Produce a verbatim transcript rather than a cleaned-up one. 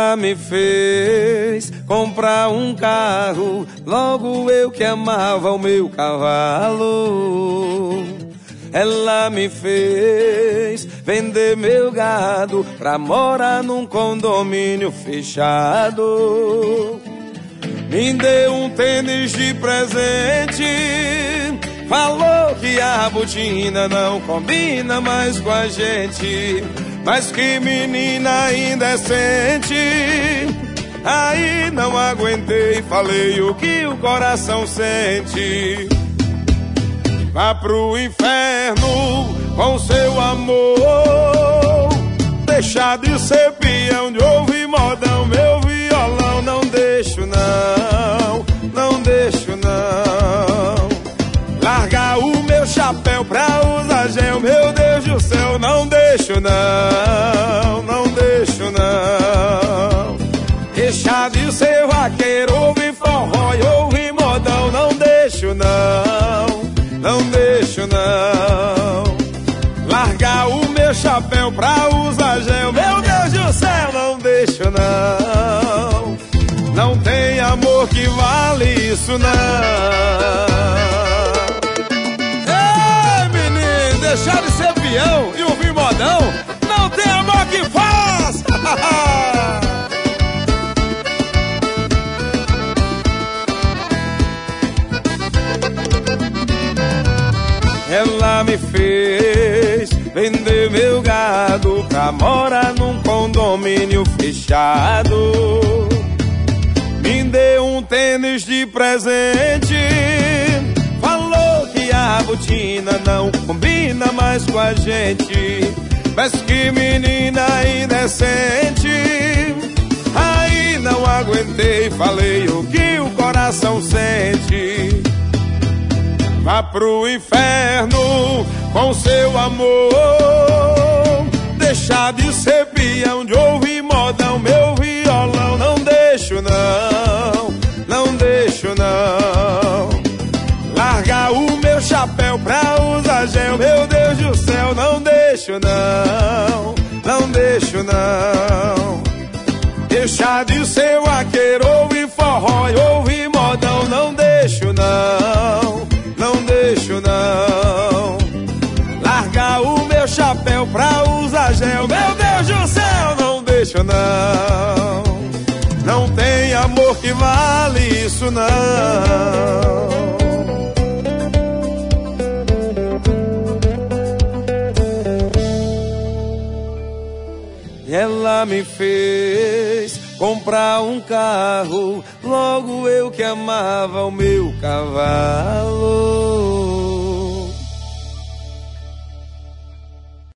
Ela me fez comprar um carro, logo eu que amava o meu cavalo. Ela me fez vender meu gado pra morar num condomínio fechado. Me deu um tênis de presente, falou que a botina não combina mais com a gente. Mas que menina indecente, aí não aguentei, falei o que o coração sente. Vá pro inferno com seu amor, deixar de ser peão, de ouvir modão, meu violão. Não deixo não, não deixo não. Largar o meu chapéu pra usar gel, meu Deus do céu. Não deixo não, não deixo não. Deixar de ser vaqueiro, ouvir forró e ouvir modão. Não deixo não, não deixo não. Largar o meu chapéu pra usar gel, meu Deus do céu. Não deixo não. Não tem amor que vale isso não. Ei, menino, deixar de ser peão e ouvir modão, não tem amor que faz. Ela me fez vender meu gado pra morar num condomínio fechado. Me deu um tênis de presente, falou que a botina não combina mais com a gente. Mas que menina indecente, aí não aguentei, falei o que o coração sente. Vá pro inferno com seu amor, deixar de ser peão, de ouvir modão, meu violão. Não deixo não, não deixo não. Largar o meu chapéu pra usar gel, meu Deus do céu. Não deixo não, não deixo não. Deixar de ser vaqueiro, ouvir forró e ouvir modão. Não deixo não, não deixo não. Largar o meu chapéu pra usar gel, meu Deus do céu. Não deixo não. Não tem amor que vale isso não. Ela me fez comprar um carro, logo eu que amava o meu cavalo.